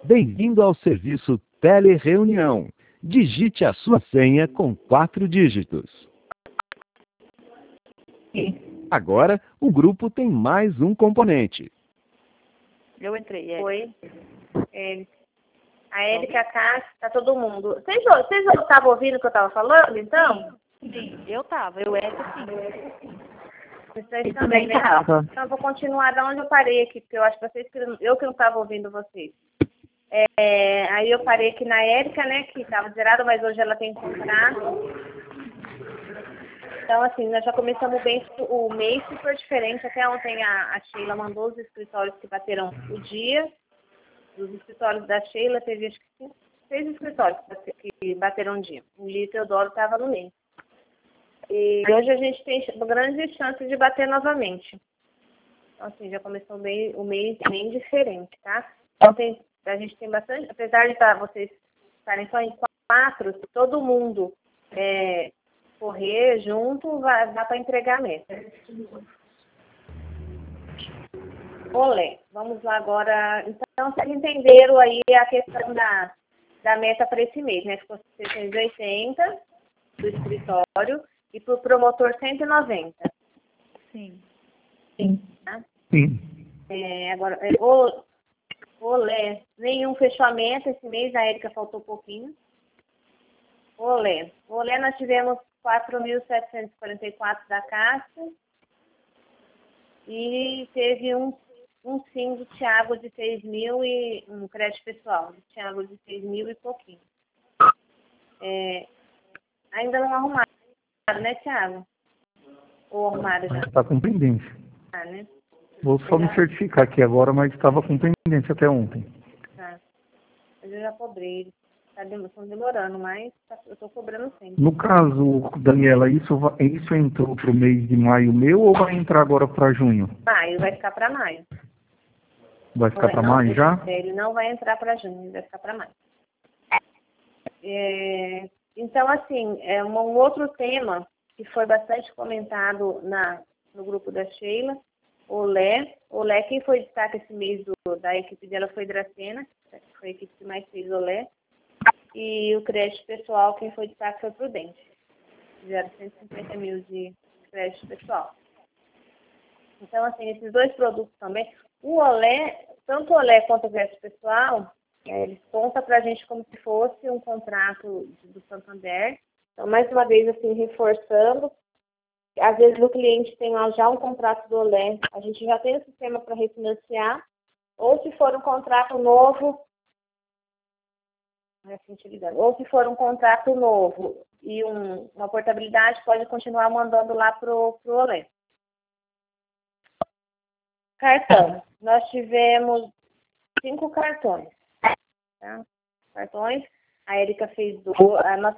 Bem-vindo ao serviço Telereunião. Digite a sua senha com 4 dígitos. Agora, o grupo tem mais um componente. Eu entrei, é. Oi. A Érica, a Cássia, tá todo mundo. Vocês estavam ouvindo o que eu estava falando, então? Sim, eu tava. Eu era sim. Vocês também, né? Então, eu vou continuar da onde eu parei aqui, porque eu acho que vocês que não estava ouvindo vocês. Aí eu parei aqui na Érica, né, que estava zerada, mas hoje ela tem contrato. Então, assim, nós já começamos bem o mês super diferente. Até ontem a Sheila mandou os escritórios que bateram o dia. Os escritórios da Sheila, teve acho que 6 escritórios que bateram o dia. O Lito Teodoro estava no meio. E hoje a gente tem grandes chances de bater novamente. Então, assim, já começou bem, o mês bem diferente, tá? Então, a gente tem bastante, apesar de vocês estarem só em 4, se todo mundo correr junto, dá para entregar a meta. Olé, vamos lá agora. Então, vocês entenderam aí a questão da meta para esse mês, né? Ficou 680 do escritório e para o promotor 190. Sim. Tá? Sim. Agora, olé, nenhum fechamento esse mês, a Érica faltou um pouquinho. Olé, nós tivemos 4.744 da Cássia e teve um sim do Thiago de 6.000 e um crédito pessoal do Thiago de 6.000 e pouquinho. Ainda não arrumaram, né, Thiago? Ou arrumaram já? Está com pendência. Tá, né? Vou só me certificar aqui agora, mas estava com pendência até ontem. Tá. Mas eu já cobrei. Estão demorando, mas eu estou cobrando sempre. No caso, Daniela, isso entrou para o mês de maio meu ou vai entrar agora para junho? Maio, vai ficar para maio. Vai ficar para maio já? Ele não vai entrar para junho, ele vai ficar para maio. Então, assim, um outro tema que foi bastante comentado no grupo da Sheila, Olé, quem foi destaque esse mês da equipe dela foi Dracena, que foi a equipe que mais fez Olé. E o crédito pessoal, quem foi destaque foi Prudente. Fizeram 150 mil de crédito pessoal. Então, assim, esses 2 produtos também, o Olé, tanto o Olé quanto o crédito pessoal, eles contam para a gente como se fosse um contrato do Santander. Então, mais uma vez, assim, reforçando, às vezes o cliente tem já um contrato do Olé, a gente já tem o sistema para refinanciar, ou se for um contrato novo, ou se for um contrato novo e uma portabilidade, pode continuar mandando lá para o Olé. Cartão. Nós tivemos 5 cartões. Tá? Cartões. A Érica fez 2. A nossa